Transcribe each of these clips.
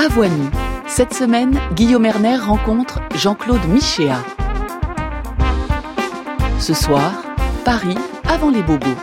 à Voix nue. Cette semaine, Guillaume Erner rencontre Jean-Claude Michéa. Ce soir, Paris avant les bobos.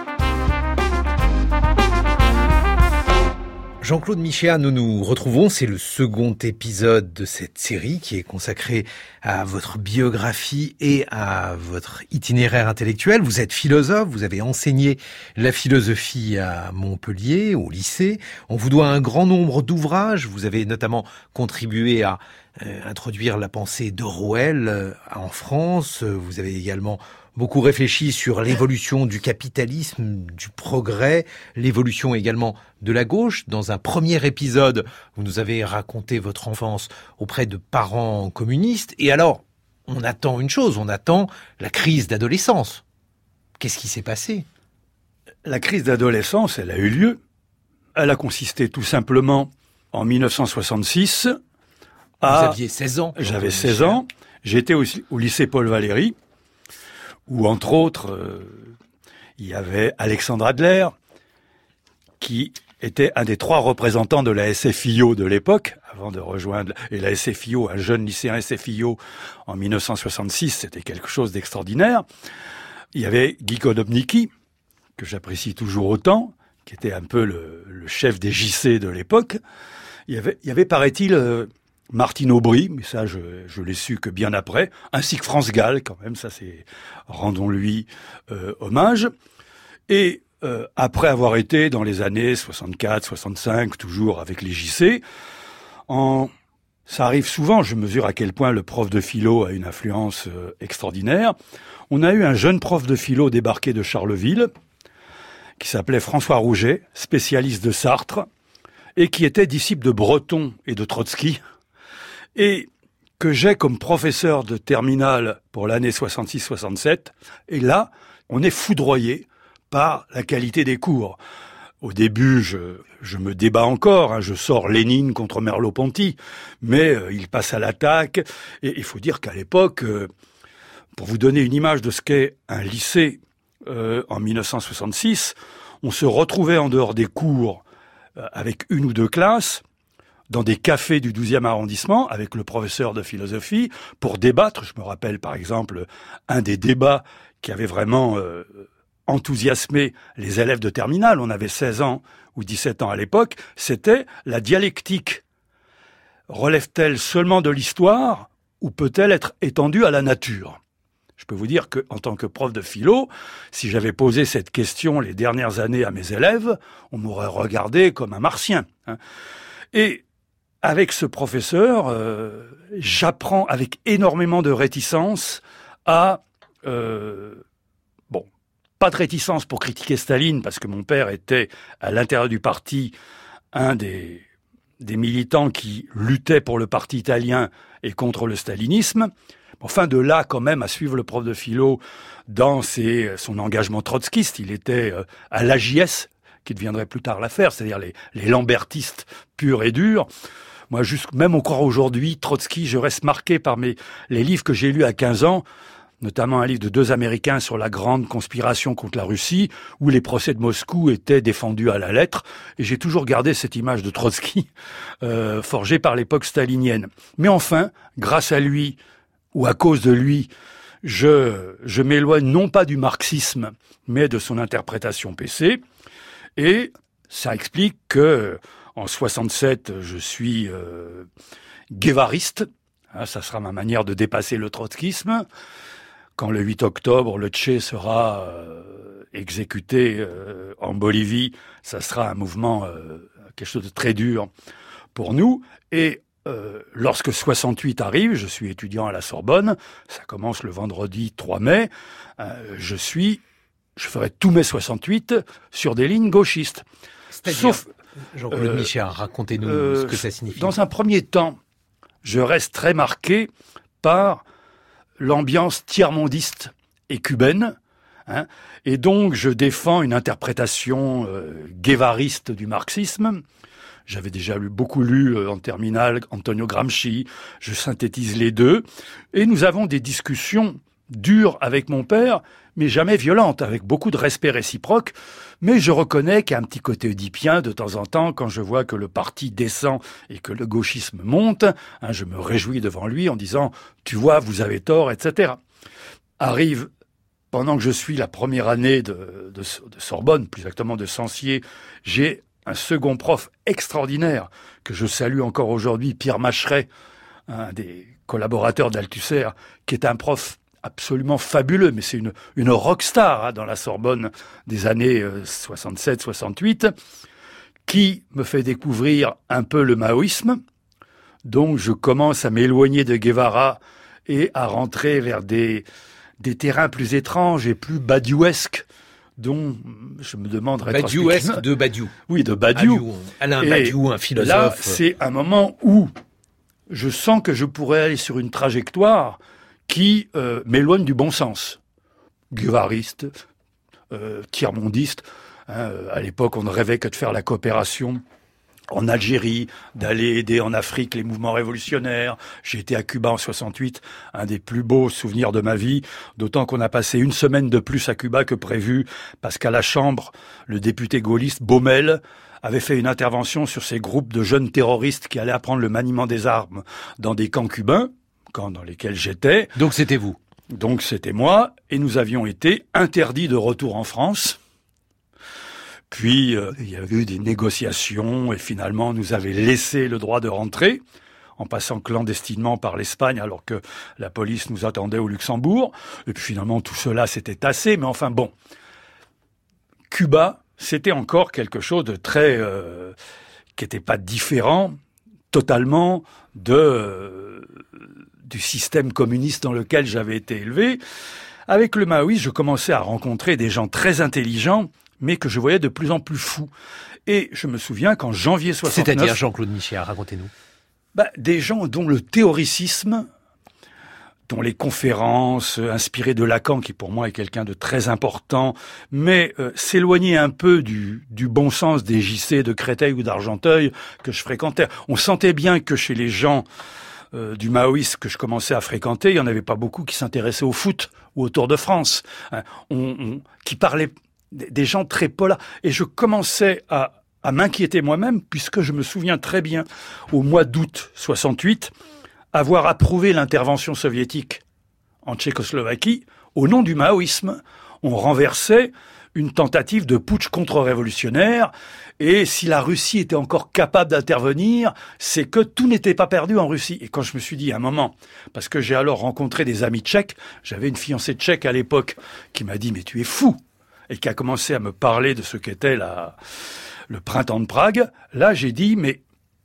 Jean-Claude Michéa, nous nous retrouvons, c'est le second épisode de cette série qui est consacrée à votre biographie et à votre itinéraire intellectuel. Vous êtes philosophe, vous avez enseigné la philosophie à Montpellier, au lycée. On vous doit un grand nombre d'ouvrages, vous avez notamment contribué à introduire la pensée d'Orwell en France. Vous avez également beaucoup réfléchi sur l'évolution du capitalisme, du progrès, l'évolution également de la gauche. Dans un premier épisode, vous nous avez raconté votre enfance auprès de parents communistes. Et alors, on attend une chose, on attend la crise d'adolescence. Qu'est-ce qui s'est passé ? La crise d'adolescence, elle a eu lieu. Elle a consisté tout simplement en 1966 à... Vous aviez 16 ans. J'avais 16 ans. J'étais au lycée Paul Valéry, où, entre autres, il y avait Alexandre Adler, qui était un des 3 représentants de la SFIO de l'époque, avant de rejoindre... Et la SFIO, un jeune lycéen SFIO, en 1966, c'était quelque chose d'extraordinaire. Il y avait Guy Konopnicki, que j'apprécie toujours autant, qui était un peu le chef des JC de l'époque. Il y avait paraît-il... Martine Aubry, mais ça je l'ai su que bien après, ainsi que France Gall quand même, ça c'est rendons-lui hommage. Et après avoir été dans les années 64, 65, toujours avec les JC, ça arrive souvent, je mesure à quel point le prof de philo a une influence extraordinaire. On a eu un jeune prof de philo débarqué de Charleville, qui s'appelait François Rouget, spécialiste de Sartre, et qui était disciple de Breton et de Trotsky, et que j'ai comme professeur de terminale pour l'année 66-67. Et là, on est foudroyé par la qualité des cours. Au début, je me débat encore, je sors Lénine contre Merleau-Ponty, mais il passe à l'attaque. Et il faut dire qu'à l'époque, pour vous donner une image de ce qu'est un lycée en 1966, on se retrouvait en dehors des cours avec 1 ou 2 classes, dans des cafés du 12e arrondissement avec le professeur de philosophie pour débattre. Je me rappelle par exemple un des débats qui avait vraiment enthousiasmé les élèves de terminale. On avait 16 ans ou 17 ans à l'époque. C'était la dialectique. Relève-t-elle seulement de l'histoire ou peut-elle être étendue à la nature ? Je peux vous dire que, en tant que prof de philo, si j'avais posé cette question les dernières années à mes élèves, on m'aurait regardé comme un martien. Et avec ce professeur, j'apprends avec énormément de réticence à... pas de réticence pour critiquer Staline, parce que mon père était, à l'intérieur du parti, un des militants qui luttaient pour le parti italien et contre le stalinisme. Enfin, de là, quand même, à suivre le prof de philo dans son engagement trotskiste. Il était à l'AJS, qui deviendrait plus tard l'affaire, c'est-à-dire les lambertistes purs et durs. Moi, même encore aujourd'hui, Trotsky, je reste marqué par les livres que j'ai lus à 15 ans, notamment un livre de 2 Américains sur la grande conspiration contre la Russie, où les procès de Moscou étaient défendus à la lettre. Et j'ai toujours gardé cette image de Trotsky, forgée par l'époque stalinienne. Mais enfin, grâce à lui, ou à cause de lui, je m'éloigne non pas du marxisme, mais de son interprétation PC. Et ça explique que... En 67, je suis guévariste. Ça sera ma manière de dépasser le trotskisme. Quand le 8 octobre, le Che sera exécuté en Bolivie, ça sera un mouvement, quelque chose de très dur pour nous. Et lorsque 68 arrive, je suis étudiant à la Sorbonne, ça commence le vendredi 3 mai, je ferai tous mes 68 sur des lignes gauchistes. Sauf... Jean-Claude Michéa, racontez-nous ce que ça signifie. Dans un premier temps, je reste très marqué par l'ambiance tiers-mondiste et cubaine, et donc je défends une interprétation guévariste du marxisme. J'avais déjà beaucoup lu en terminale Antonio Gramsci, je synthétise les deux, et nous avons des discussions dure avec mon père, mais jamais violente, avec beaucoup de respect réciproque. Mais je reconnais qu'il y a un petit côté oedipien de temps en temps, quand je vois que le parti descend et que le gauchisme monte, je me réjouis devant lui en disant « tu vois, vous avez tort », etc. Arrive, pendant que je suis la première année de Sorbonne, plus exactement de Censier, j'ai un second prof extraordinaire, que je salue encore aujourd'hui, Pierre Macheret, un des collaborateurs d'Althusser, qui est un prof absolument fabuleux, mais c'est une rockstar dans la Sorbonne des années 67-68, qui me fait découvrir un peu le maoïsme. Donc je commence à m'éloigner de Guevara et à rentrer vers des terrains plus étranges et plus badiouesques, dont je me demande rétrospectivement... Badiouesque de Badiou. Oui, de Badiou. Alain Badiou, un philosophe. Là, c'est un moment où je sens que je pourrais aller sur une trajectoire qui m'éloigne du bon sens. Guevariste, tiers-mondiste. À l'époque, on ne rêvait que de faire la coopération en Algérie, d'aller aider en Afrique les mouvements révolutionnaires. J'ai été à Cuba en 68, un des plus beaux souvenirs de ma vie, d'autant qu'on a passé une semaine de plus à Cuba que prévu, parce qu'à la Chambre, le député gaulliste Baumel avait fait une intervention sur ces groupes de jeunes terroristes qui allaient apprendre le maniement des armes dans des camps cubains, camps dans lesquels j'étais. Donc c'était vous. Donc c'était moi, et nous avions été interdits de retour en France. Puis il y a eu des négociations, et finalement on nous avait laissé le droit de rentrer, en passant clandestinement par l'Espagne, alors que la police nous attendait au Luxembourg. Et puis finalement tout cela s'était tassé, mais enfin bon. Cuba, c'était encore quelque chose de très... qui n'était pas différent totalement du système communiste dans lequel j'avais été élevé. Avec le maoïsme, je commençais à rencontrer des gens très intelligents, mais que je voyais de plus en plus fous. Et je me souviens qu'en janvier 69... C'est-à-dire Jean-Claude Michet, racontez-nous. Des gens dont le théoricisme, dont les conférences inspirées de Lacan, qui pour moi est quelqu'un de très important, mais s'éloigner un peu du bon sens des JC de Créteil ou d'Argenteuil que je fréquentais. On sentait bien que chez les gens du maoïsme que je commençais à fréquenter, il n'y en avait pas beaucoup qui s'intéressaient au foot ou au Tour de France, qui parlaient des gens très polars. Et je commençais à m'inquiéter moi-même, puisque je me souviens très bien, au mois d'août 68, avoir approuvé l'intervention soviétique en Tchécoslovaquie. Au nom du maoïsme, on renversait une tentative de putsch contre-révolutionnaire, et si la Russie était encore capable d'intervenir, c'est que tout n'était pas perdu en Russie. Et quand je me suis dit, à un moment, parce que j'ai alors rencontré des amis tchèques, j'avais une fiancée tchèque à l'époque, qui m'a dit « mais tu es fou !» et qui a commencé à me parler de ce qu'était le printemps de Prague. Là, j'ai dit, mais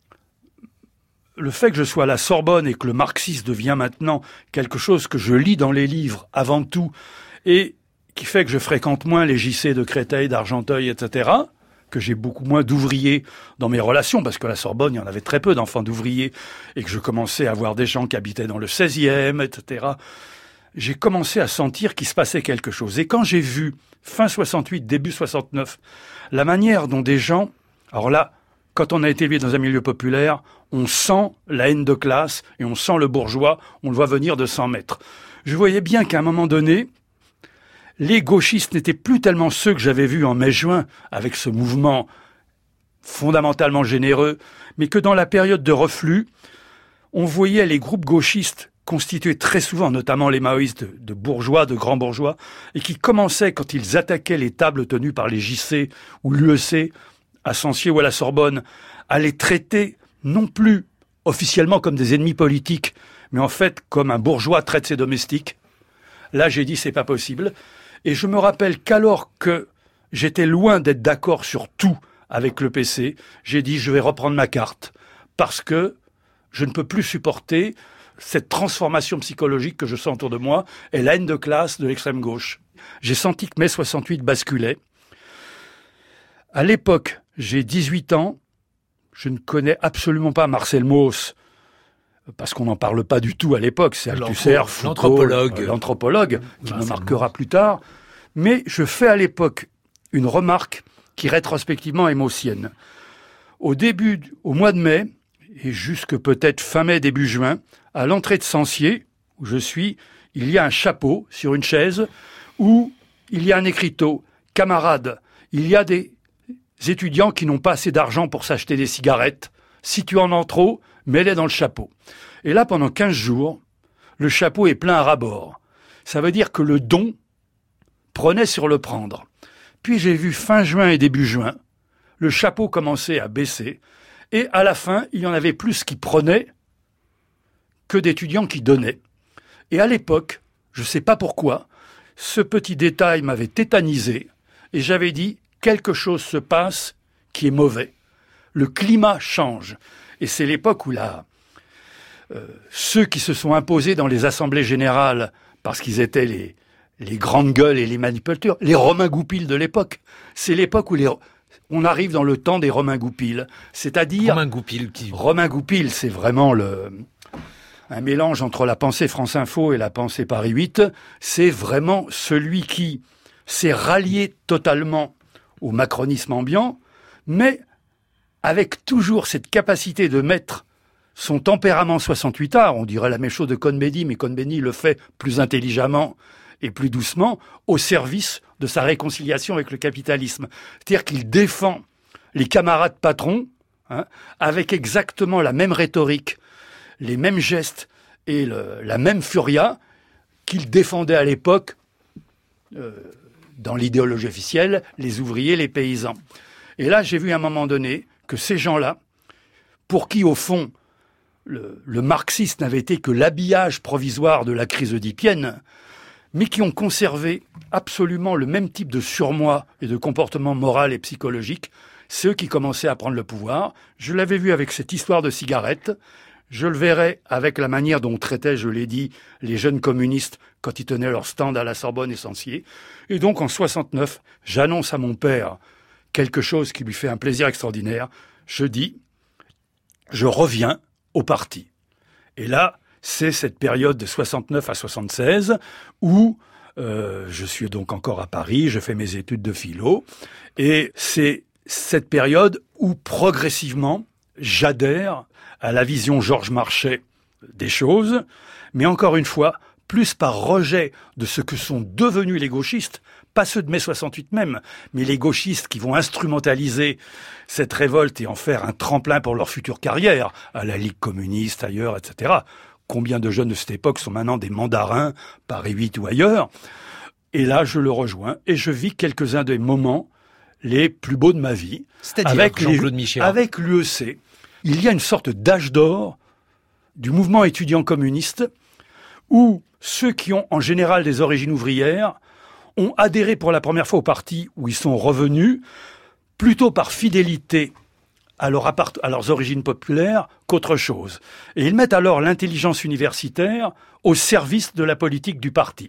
le fait que je sois à la Sorbonne et que le marxisme devient maintenant quelque chose que je lis dans les livres avant tout, et qui fait que je fréquente moins les JC de Créteil, d'Argenteuil, etc., que j'ai beaucoup moins d'ouvriers dans mes relations, parce que à la Sorbonne, il y en avait très peu d'enfants d'ouvriers, et que je commençais à voir des gens qui habitaient dans le 16e, etc., j'ai commencé à sentir qu'il se passait quelque chose. Et quand j'ai vu, fin 68, début 69, la manière dont des gens... Alors là, quand on a été élevé dans un milieu populaire, on sent la haine de classe et on sent le bourgeois, on le voit venir de 100 mètres. Je voyais bien qu'à un moment donné, les gauchistes n'étaient plus tellement ceux que j'avais vus en mai-juin, avec ce mouvement fondamentalement généreux, mais que dans la période de reflux, on voyait les groupes gauchistes constitués très souvent, notamment les maoïstes, de bourgeois, de grands bourgeois, et qui commençaient, quand ils attaquaient les tables tenues par les JC ou l'UEC, à Censier ou à la Sorbonne, à les traiter non plus officiellement comme des ennemis politiques, mais en fait comme un bourgeois traite ses domestiques. Là, j'ai dit, c'est pas possible. Et je me rappelle qu'alors que j'étais loin d'être d'accord sur tout avec le PC, j'ai dit, je vais reprendre ma carte, parce que je ne peux plus supporter cette transformation psychologique que je sens autour de moi et la haine de classe de l'extrême gauche. J'ai senti que mai 68 basculait. À l'époque, j'ai 18 ans, je ne connais absolument pas Marcel Mauss, parce qu'on n'en parle pas du tout à l'époque, c'est Althusser, Foucault, l'anthropologue, qui me marquera plus tard. Mais je fais à l'époque une remarque qui rétrospectivement est maussienne. Au mois de mai, et jusque peut-être fin mai, début juin, à l'entrée de Censier, où je suis, il y a un chapeau sur une chaise où il y a un écriteau. Camarade, il y a des étudiants qui n'ont pas assez d'argent pour s'acheter des cigarettes. Si tu en as trop, mets-les dans le chapeau. Et là, pendant 15 jours, le chapeau est plein à ras-bord. Ça veut dire que le don prenait sur le prendre. Puis j'ai vu fin juin et début juin, le chapeau commençait à baisser, et à la fin, il y en avait plus qui prenaient que d'étudiants qui donnaient. Et à l'époque, je ne sais pas pourquoi, ce petit détail m'avait tétanisé, et j'avais dit, quelque chose se passe qui est mauvais. Le climat change. Et c'est l'époque où ceux qui se sont imposés dans les assemblées générales, parce qu'ils étaient les grandes gueules et les manipulateurs, les Romains Goupil de l'époque. C'est l'époque où on arrive dans le temps des Romains Goupil. C'est-à-dire... Romain Goupil, c'est vraiment un mélange entre la pensée France Info et la pensée Paris 8. C'est vraiment celui qui s'est rallié totalement au macronisme ambiant, mais avec toujours cette capacité de mettre son tempérament 68ard, on dirait la même chose de Cohn-Bendit, mais Cohn-Bendit le fait plus intelligemment et plus doucement, au service de sa réconciliation avec le capitalisme. C'est-à-dire qu'il défend les camarades patrons, avec exactement la même rhétorique, les mêmes gestes et la même furia qu'il défendait à l'époque, dans l'idéologie officielle, les ouvriers, les paysans. Et là, j'ai vu à un moment donné que ces gens-là, pour qui, au fond, le marxisme n'avait été que l'habillage provisoire de la crise oedipienne, mais qui ont conservé absolument le même type de surmoi et de comportement moral et psychologique, ceux qui commençaient à prendre le pouvoir. Je l'avais vu avec cette histoire de cigarette, je le verrai avec la manière dont traitaient, je l'ai dit, les jeunes communistes quand ils tenaient leur stand à la Sorbonne et Censier. Et donc en 69, j'annonce à mon père quelque chose qui lui fait un plaisir extraordinaire. Je dis, je reviens au parti. Et là, c'est cette période de 69 à 76 où je suis donc encore à Paris, je fais mes études de philo, et c'est cette période où progressivement j'adhère à la vision Georges Marchais des choses, mais encore une fois, plus par rejet de ce que sont devenus les gauchistes, pas ceux de mai 68 même, mais les gauchistes qui vont instrumentaliser cette révolte et en faire un tremplin pour leur future carrière, à la Ligue communiste, ailleurs, etc. Combien de jeunes de cette époque sont maintenant des mandarins, Paris 8 ou ailleurs? Et là, je le rejoins et je vis quelques-uns des moments les plus beaux de ma vie. C'est-à-dire avec Jean-Claude Michéa. Avec l'UEC. Il y a une sorte d'âge d'or du mouvement étudiant communiste où ceux qui ont en général des origines ouvrières ont adhéré pour la première fois au parti où ils sont revenus plutôt par fidélité à leurs origines populaires qu'autre chose. Et ils mettent alors l'intelligence universitaire au service de la politique du parti.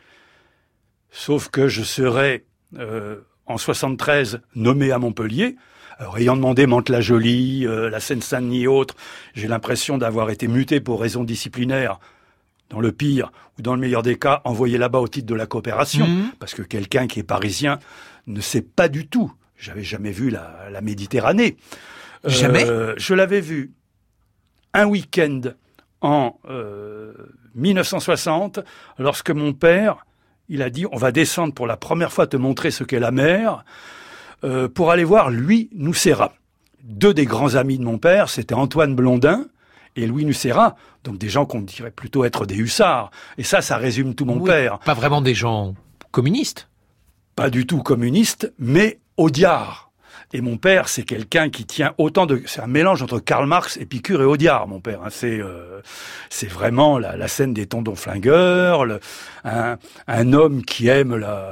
Sauf que je serai, en 73, nommé à Montpellier. Alors, ayant demandé Mantes-la-Jolie, la Seine-Saint-Denis et autres, j'ai l'impression d'avoir été muté pour raisons disciplinaires, dans le pire ou dans le meilleur des cas, envoyé là-bas au titre de la coopération, parce que quelqu'un qui est parisien ne sait pas du tout. J'avais jamais vu la Méditerranée. Jamais. Je l'avais vu un week-end en 1960, lorsque mon père, il a dit, on va descendre pour la première fois te montrer ce qu'est la mer, pour aller voir Louis Nucera. Deux des grands amis de mon père, c'était Antoine Blondin et Louis Nucera, donc des gens qu'on dirait plutôt être des hussards. Et ça résume tout mon père. Pas vraiment des gens communistes. Pas du tout communistes, mais Audiard. Et mon père, c'est quelqu'un qui tient c'est un mélange entre Karl Marx, Épicure et Audiard, mon père. C'est vraiment la scène des tondons flingueurs, un homme qui aime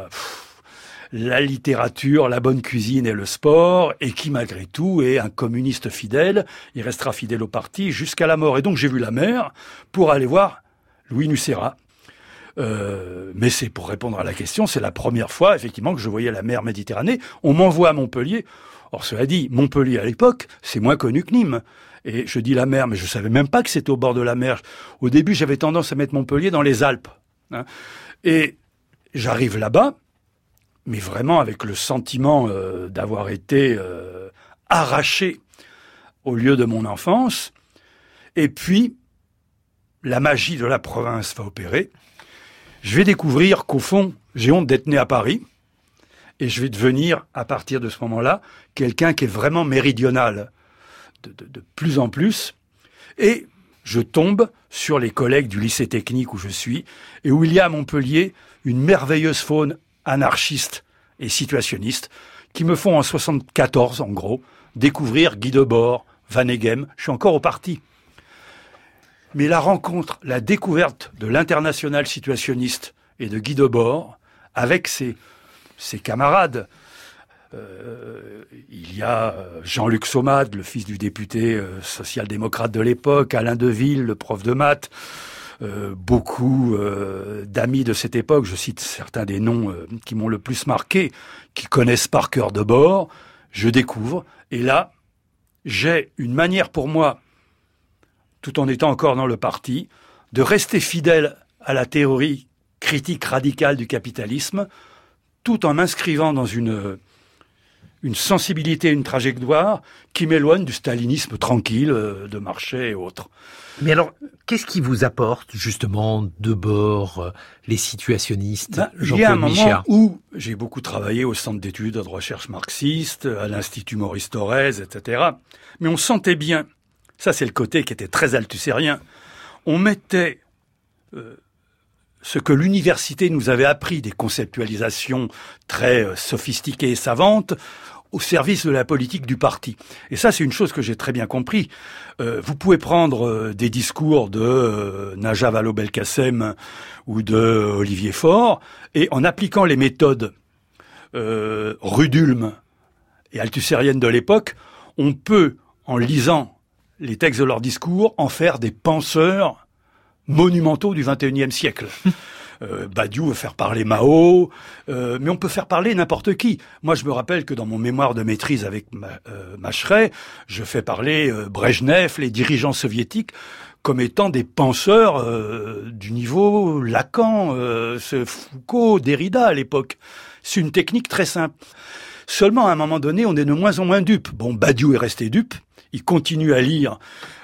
la littérature, la bonne cuisine et le sport, et qui malgré tout est un communiste fidèle. Il restera fidèle au parti jusqu'à la mort. Et donc j'ai vu la mer pour aller voir Louis Nucera. Mais c'est pour répondre à la question, c'est la première fois effectivement que je voyais la mer Méditerranée. On m'envoie à Montpellier. Or cela dit, Montpellier à l'époque, c'est moins connu que Nîmes. Et je dis la mer, mais je savais même pas que c'était au bord de la mer. Au début, j'avais tendance à mettre Montpellier dans les Alpes. Et j'arrive là-bas, mais vraiment avec le sentiment d'avoir été arraché au lieu de mon enfance. Et puis, la magie de la province va opérer. je vais découvrir qu'au fond, j'ai honte d'être né à Paris, et je vais devenir, à partir de ce moment-là, quelqu'un qui est vraiment méridional, de plus en plus, et je tombe sur les collègues du lycée technique où je suis, et où il y a à Montpellier une merveilleuse faune anarchiste et situationniste, qui me font en 74, en gros, découvrir Guy Debord, Van Eghem. Je suis encore au parti. Mais la rencontre, la découverte de l'international situationniste et de Guy Debord, avec ses camarades, il y a Jean-Luc Sommade, le fils du député social-démocrate de l'époque, Alain Deville, le prof de maths, beaucoup d'amis de cette époque, je cite certains des noms qui m'ont le plus marqué, qui connaissent par cœur Debord, je découvre, et là, j'ai une manière pour moi, tout en étant encore dans le parti, de rester fidèle à la théorie critique radicale du capitalisme, tout en m'inscrivant dans une sensibilité, une trajectoire qui m'éloigne du stalinisme tranquille de Marchais et autres. Mais alors, qu'est-ce qui vous apporte justement Debord, les situationnistes, il y a un Jean-Claude moment Michéa? où j'ai beaucoup travaillé au Centre d'études de recherche marxiste, à l'Institut Maurice Thorez, etc. Mais on sentait bien, ça c'est le côté qui était très althusserien, on mettait ce que l'université nous avait appris, des conceptualisations très sophistiquées et savantes, au service de la politique du parti. Et ça, c'est une chose que j'ai très bien compris. Vous pouvez prendre des discours de Najat Vallaud-Belkacem ou de Olivier Faure, et en appliquant les méthodes Rudulm et althusseriennes de l'époque, on peut, en lisant les textes de leurs discours, en faire des penseurs monumentaux du XXIe siècle. Badiou veut faire parler Mao, mais on peut faire parler n'importe qui. Moi, je me rappelle que dans mon mémoire de maîtrise avec Macheret, je fais parler Brejnev, les dirigeants soviétiques, comme étant des penseurs du niveau Lacan, Foucault, Derrida à l'époque. C'est une technique très simple. Seulement, à un moment donné, on est de moins en moins dupe. Bon, Badiou est resté dupe, il continue à lire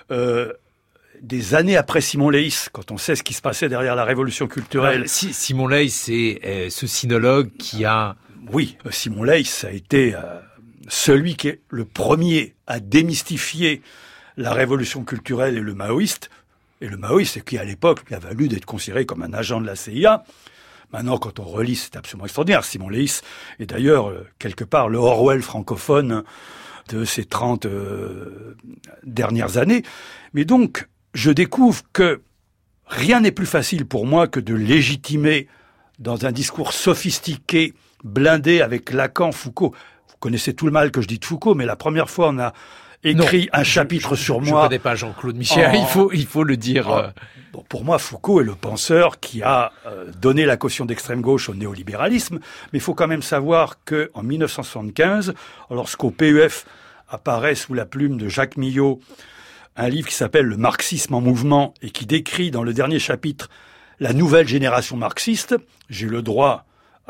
des années après Simon Leys, quand on sait ce qui se passait derrière la révolution culturelle. Simon Leys, c'est ce sinologue qui a... Oui, Simon Leys a été celui qui est le premier à démystifier la révolution culturelle et le maoïste, qui à l'époque lui a valu d'être considéré comme un agent de la CIA. Maintenant, quand on relit, c'est absolument extraordinaire. Simon Leys est d'ailleurs, quelque part, le Orwell francophone de ces 30 dernières années. Mais donc, je découvre que rien n'est plus facile pour moi que de légitimer dans un discours sophistiqué, blindé avec Lacan, Foucault. Vous connaissez tout le mal que je dis de Foucault, mais la première fois on a écrit un chapitre sur moi. Je ne connais pas Jean-Claude Michéa, il faut le dire. Bon, pour moi, Foucault est le penseur qui a donné la caution d'extrême gauche au néolibéralisme, mais il faut quand même savoir que en 1975, lorsqu'au PEF apparaît sous la plume de Jacques Millot un livre qui s'appelle « Le marxisme en mouvement » et qui décrit dans le dernier chapitre la nouvelle génération marxiste, j'ai le droit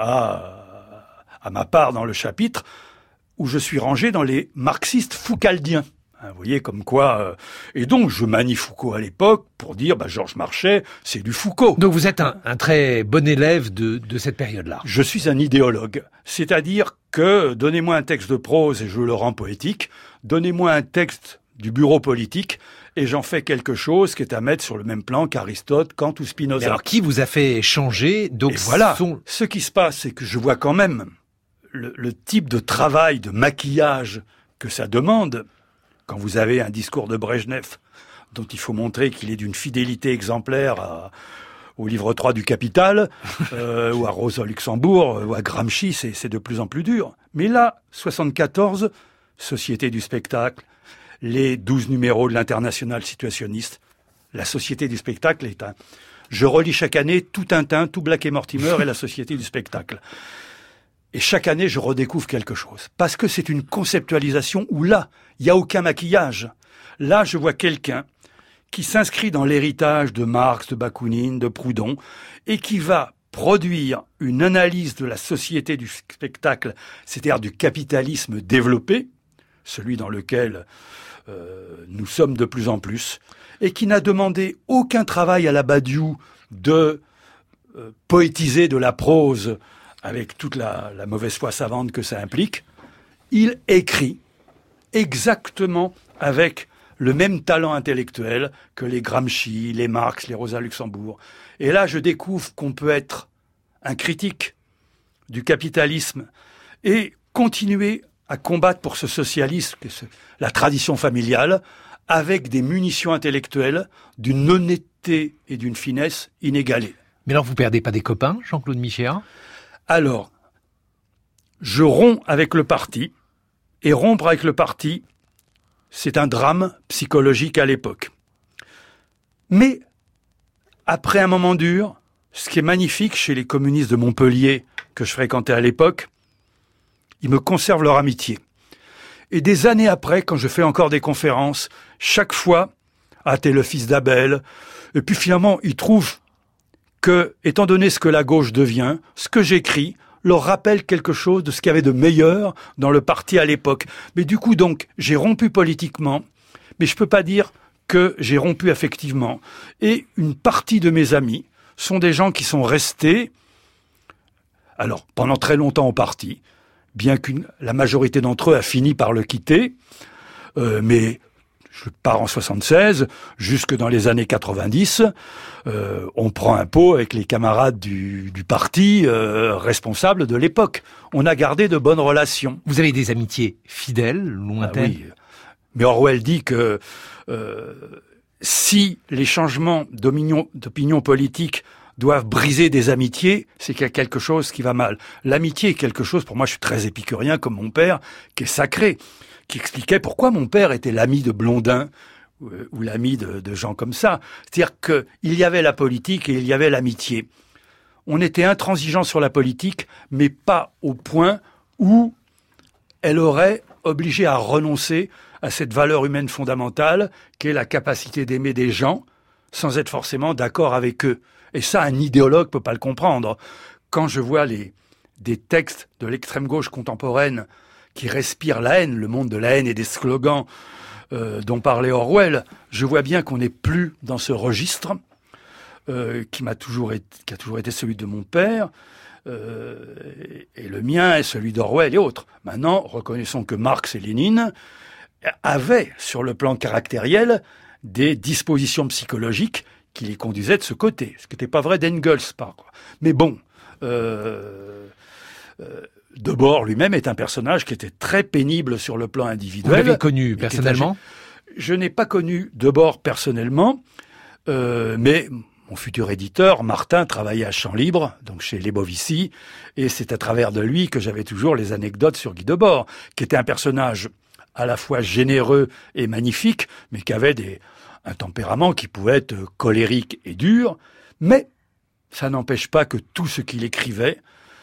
à ma part dans le chapitre, où je suis rangé dans les marxistes foucaldiens. Vous voyez, comme quoi... Et donc, je manie Foucault à l'époque pour dire, Georges Marchais, c'est du Foucault. Donc vous êtes un très bon élève de cette période-là. Je suis un idéologue. C'est-à-dire que, donnez-moi un texte de prose et je le rends poétique, donnez-moi un texte du bureau politique, et j'en fais quelque chose qui est à mettre sur le même plan qu'Aristote, Kant ou Spinoza. Mais alors, qui vous a fait changer? Donc, et voilà, ce qui se passe, c'est que je vois quand même le type de travail, de maquillage que ça demande, quand vous avez un discours de Brejnev, dont il faut montrer qu'il est d'une fidélité exemplaire au livre 3 du Capital, ou à Rosa Luxembourg, ou à Gramsci, c'est de plus en plus dur. Mais là, 74, Société du spectacle, les 12 numéros de l'International situationniste, la Société du spectacle est un... Je relis chaque année tout Tintin, tout Black et Mortimer et la Société du spectacle. Et chaque année, je redécouvre quelque chose. Parce que c'est une conceptualisation où là, il n'y a aucun maquillage. Là, je vois quelqu'un qui s'inscrit dans l'héritage de Marx, de Bakounine, de Proudhon, et qui va produire une analyse de la société du spectacle, c'est-à-dire du capitalisme développé, celui dans lequel nous sommes de plus en plus, et qui n'a demandé aucun travail à la Badiou de poétiser de la prose avec toute la mauvaise foi savante que ça implique. Il écrit exactement avec le même talent intellectuel que les Gramsci, les Marx, les Rosa Luxembourg. Et là, je découvre qu'on peut être un critique du capitalisme et continuer à combattre pour ce socialisme, la tradition familiale, avec des munitions intellectuelles d'une honnêteté et d'une finesse inégalées. Mais alors, vous perdez pas des copains, Jean-Claude Michéa ? Alors, je romps avec le parti, et rompre avec le parti, c'est un drame psychologique à l'époque. Mais, après un moment dur, ce qui est magnifique chez les communistes de Montpellier que je fréquentais à l'époque, ils me conservent leur amitié. Et des années après, quand je fais encore des conférences, chaque fois, t'es le fils d'Abel, et puis finalement, ils trouvent que, étant donné ce que la gauche devient, ce que j'écris leur rappelle quelque chose de ce qu'il y avait de meilleur dans le parti à l'époque. Mais du coup, donc, j'ai rompu politiquement, mais je peux pas dire que j'ai rompu affectivement. Et une partie de mes amis sont des gens qui sont restés, alors, pendant très longtemps au parti, bien que la majorité d'entre eux a fini par le quitter, mais je pars en 76, jusque dans les années 90, on prend un pot avec les camarades du parti responsables de l'époque. On a gardé de bonnes relations. Vous avez des amitiés fidèles, lointaines ? Oui, mais Orwell dit que si les changements d'opinion politique doivent briser des amitiés, c'est qu'il y a quelque chose qui va mal. L'amitié est quelque chose, pour moi je suis très épicurien comme mon père, qui est sacré, qui expliquait pourquoi mon père était l'ami de Blondin ou l'ami de gens comme ça. C'est-à-dire qu'il y avait la politique et il y avait l'amitié. On était intransigeants sur la politique, mais pas au point où elle aurait obligé à renoncer à cette valeur humaine fondamentale qu'est la capacité d'aimer des gens sans être forcément d'accord avec eux. Et ça, un idéologue peut pas le comprendre. Quand je vois des textes de l'extrême gauche contemporaine qui respirent la haine, le monde de la haine et des slogans dont parlait Orwell, je vois bien qu'on n'est plus dans ce registre qui a toujours été celui de mon père, et le mien est celui d'Orwell et autres. Maintenant, reconnaissons que Marx et Lénine avaient, sur le plan caractériel, des dispositions psychologiques qui les conduisaient de ce côté. Ce qui n'était pas vrai d'Engels, par quoi. Mais bon, Debord lui-même est un personnage qui était très pénible sur le plan individuel. Vous l'avez connu personnellement ? Je n'ai pas connu Debord personnellement, mais mon futur éditeur, Martin, travaillait à Champs Libres, donc chez Lebovici, et c'est à travers de lui que j'avais toujours les anecdotes sur Guy Debord, qui était un personnage à la fois généreux et magnifique, mais qui avait un tempérament qui pouvait être colérique et dur, mais ça n'empêche pas que tout ce qu'il écrivait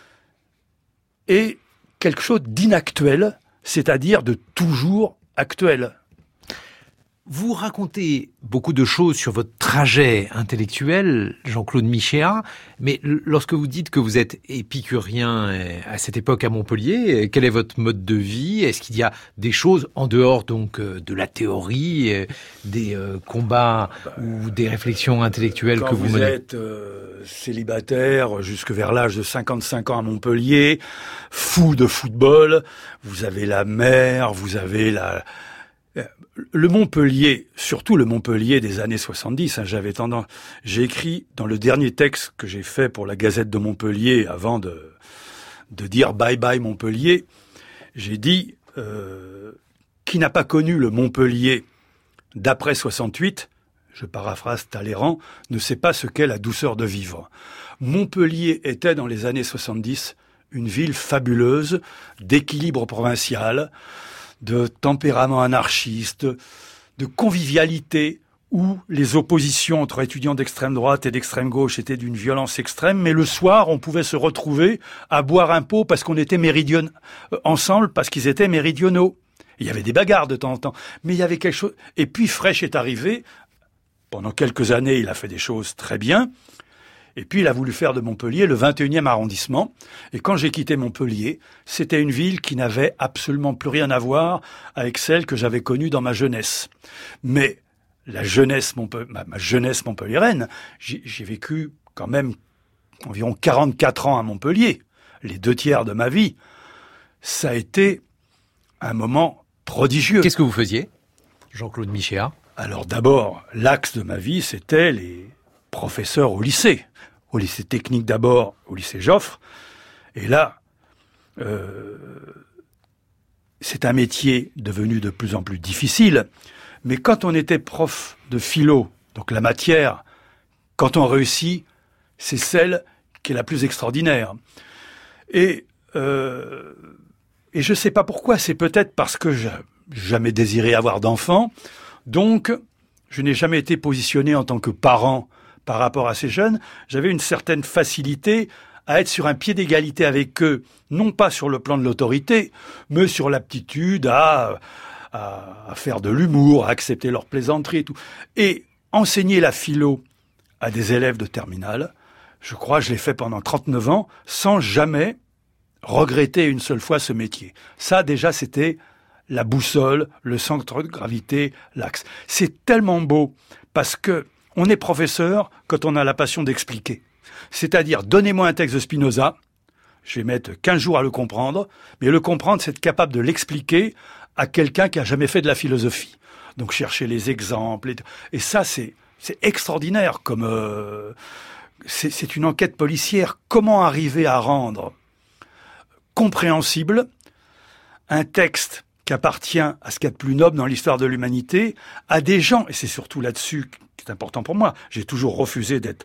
est quelque chose d'inactuel, c'est-à-dire de toujours actuel. Vous racontez beaucoup de choses sur votre trajet intellectuel, Jean-Claude Michéa, mais lorsque vous dites que vous êtes épicurien à cette époque à Montpellier, quel est votre mode de vie ? Est-ce qu'il y a des choses en dehors donc de la théorie, des combats ou des réflexions intellectuelles que vous menez ? Quand vous êtes célibataire jusque vers l'âge de 55 ans à Montpellier, fou de football, vous avez la mer, vous avez le Montpellier, surtout le Montpellier des années 70, j'ai écrit dans le dernier texte que j'ai fait pour la Gazette de Montpellier avant de dire bye bye Montpellier, j'ai dit qui n'a pas connu le Montpellier d'après 68, je paraphrase Talleyrand, ne sait pas ce qu'est la douceur de vivre. Montpellier était dans les années 70 une ville fabuleuse, d'équilibre provincial, de tempérament anarchiste, de convivialité, où les oppositions entre étudiants d'extrême droite et d'extrême gauche étaient d'une violence extrême, mais le soir, on pouvait se retrouver à boire un pot parce qu'on était ensemble, parce qu'ils étaient méridionaux. Il y avait des bagarres de temps en temps, mais il y avait quelque chose. Et puis Frêche est arrivé, pendant quelques années, il a fait des choses très bien, et puis il a voulu faire de Montpellier le 21e arrondissement. Et quand j'ai quitté Montpellier, c'était une ville qui n'avait absolument plus rien à voir avec celle que j'avais connue dans ma jeunesse. Mais ma jeunesse montpelliéraine, j'ai vécu quand même environ 44 ans à Montpellier, les 2/3 de ma vie, ça a été un moment prodigieux. Qu'est-ce que vous faisiez, Jean-Claude Michéa? Alors d'abord, l'axe de ma vie, c'était les professeurs au lycée technique d'abord, au lycée Joffre. Et là, c'est un métier devenu de plus en plus difficile. Mais quand on était prof de philo, donc la matière, quand on réussit, c'est celle qui est la plus extraordinaire. Et je ne sais pas pourquoi, c'est peut-être parce que je n'ai jamais désiré avoir d'enfants, donc je n'ai jamais été positionné en tant que parent par rapport à ces jeunes. J'avais une certaine facilité à être sur un pied d'égalité avec eux, non pas sur le plan de l'autorité, mais sur l'aptitude à faire de l'humour, à accepter leurs plaisanteries et tout. Et enseigner la philo à des élèves de terminale, je crois que je l'ai fait pendant 39 ans, sans jamais regretter une seule fois ce métier. Ça, déjà, c'était la boussole, le centre de gravité, l'axe. C'est tellement beau, parce que on est professeur quand on a la passion d'expliquer. C'est-à-dire, donnez-moi un texte de Spinoza, je vais mettre 15 jours à le comprendre, mais le comprendre, c'est être capable de l'expliquer à quelqu'un qui a jamais fait de la philosophie. Donc, chercher les exemples. Et ça, c'est extraordinaire comme... c'est une enquête policière. Comment arriver à rendre compréhensible un texte qui appartient à ce qu'il y a de plus noble dans l'histoire de l'humanité, à des gens, et c'est surtout là-dessus qui est important pour moi, j'ai toujours refusé d'être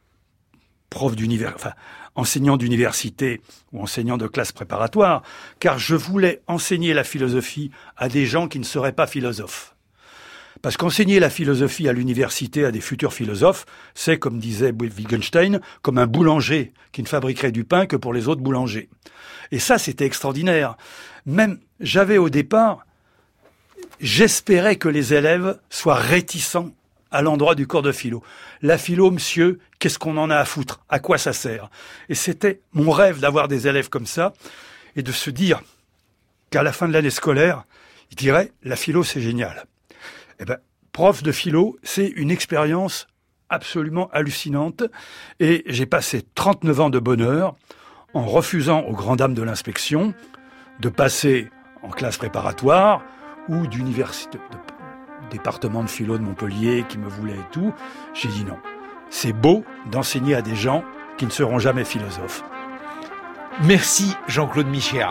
enseignant d'université ou enseignant de classe préparatoire, car je voulais enseigner la philosophie à des gens qui ne seraient pas philosophes. Parce qu'enseigner la philosophie à l'université à des futurs philosophes, c'est, comme disait Wittgenstein, comme un boulanger qui ne fabriquerait du pain que pour les autres boulangers. Et ça, c'était extraordinaire. Même, j'avais au départ, j'espérais que les élèves soient réticents à l'endroit du cours de philo. La philo, monsieur, qu'est-ce qu'on en a à foutre? À quoi ça sert? Et c'était mon rêve d'avoir des élèves comme ça et de se dire qu'à la fin de l'année scolaire, ils diraient « la philo, c'est génial ». Eh ben, prof de philo, c'est une expérience absolument hallucinante. Et j'ai passé 39 ans de bonheur en refusant aux grandes dames de l'inspection de passer en classe préparatoire ou d'université, de département de philo de Montpellier qui me voulait et tout. J'ai dit non. C'est beau d'enseigner à des gens qui ne seront jamais philosophes. Merci Jean-Claude Michéa.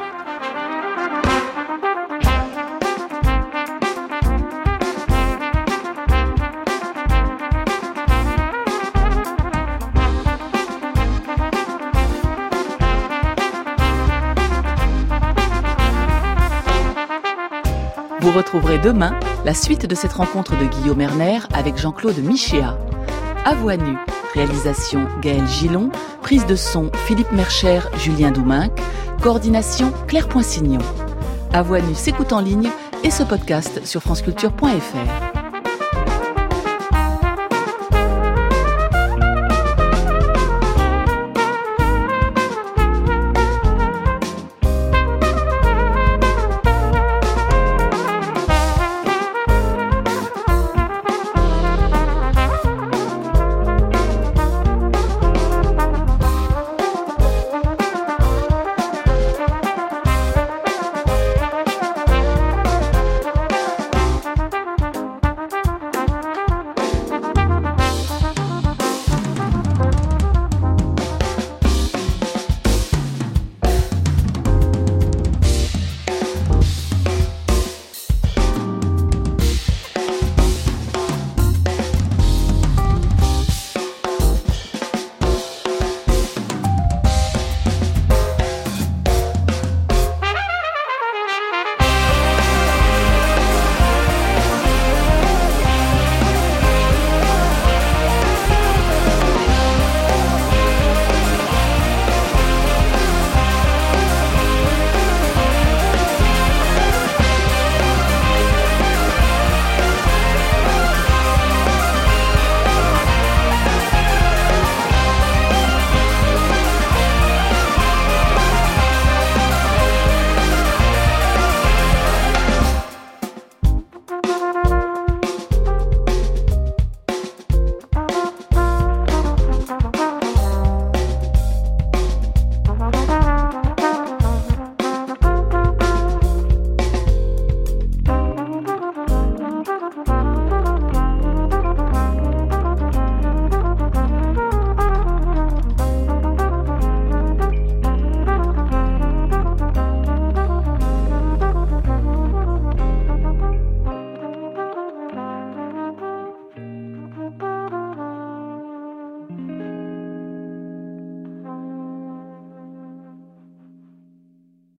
Vous retrouverez demain la suite de cette rencontre de Guillaume Erner avec Jean-Claude Michéa. À voix nue, réalisation Gaël Gillon, prise de son Philippe Mercher, Julien Douminc, coordination Claire Poinsignon. À voix nue s'écoute en ligne et ce podcast sur franceculture.fr.